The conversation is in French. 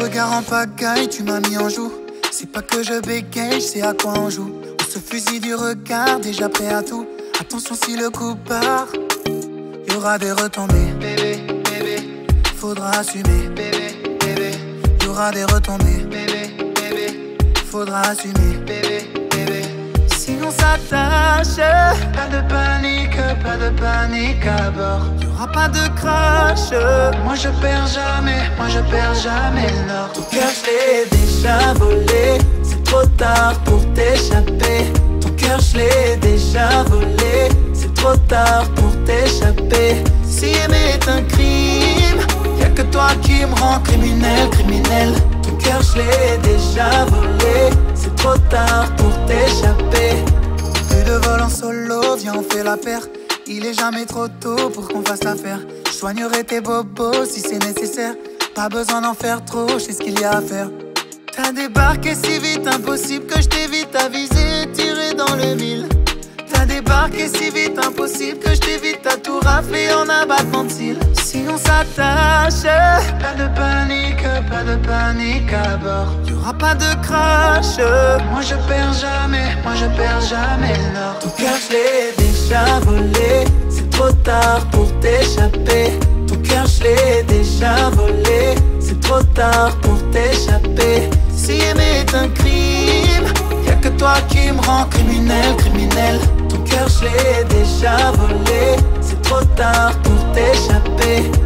regard en pagaille, tu m'as mis en joue. C'est pas que je bégaye, je sais à quoi on joue. On se fusille du regard, déjà prêt à tout. Attention si le coup part, y'aura des retombées. Bébé, bébé, faudra assumer. Bébé, bébé, y'aura des retombées. Bébé, bébé, faudra assumer. Bébé, bébé, si on s'attache, pas de panique à bord. Y'aura pas de crash. Moi je perds jamais le nord. Ton cœur je l'ai déjà volé, c'est trop tard pour t'échapper. Ton cœur je l'ai déjà volé, c'est trop tard pour t'échapper. Si aimer est un crime, y'a que toi qui me rend criminel. Ton cœur je l'ai déjà volé, c'est trop tard pour t'échapper. Plus de vol en solo, viens on fait la paire. Il est jamais trop tôt pour qu'on fasse l'affaire. Je soignerai tes bobos si c'est nécessaire. Pas besoin d'en faire trop, je sais ce qu'il y a à faire. T'as débarqué si vite, impossible que je t'évite à viser, tirer dans le mille. T'as débarqué si vite, impossible que je t'évite à tout rafler en abattement de cils. Si on s'attache, pas de panique à bord. Y'aura pas de crash. Moi je perds jamais le nord. Ton cœur je l'ai déjà volé, c'est trop tard pour t'échapper. Ton cœur je l'ai déjà volé, c'est trop tard pour t'échapper. Si aimer est un crime, y'a que toi qui me rend criminel. Ton cœur je l'ai déjà volé, c'est trop tard pour t'échapper.